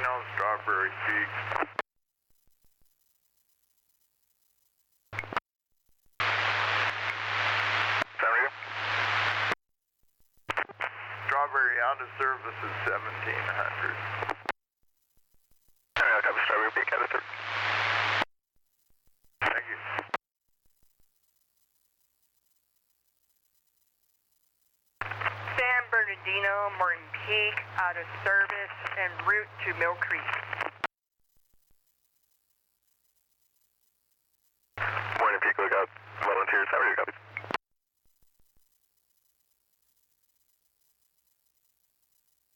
Bernardino, Strawberry Peak. Strawberry out of service is 1700. Strawberry Peak out of service. Thank you. San Bernardino, Morton Peak, out of service, en route to Mill Creek.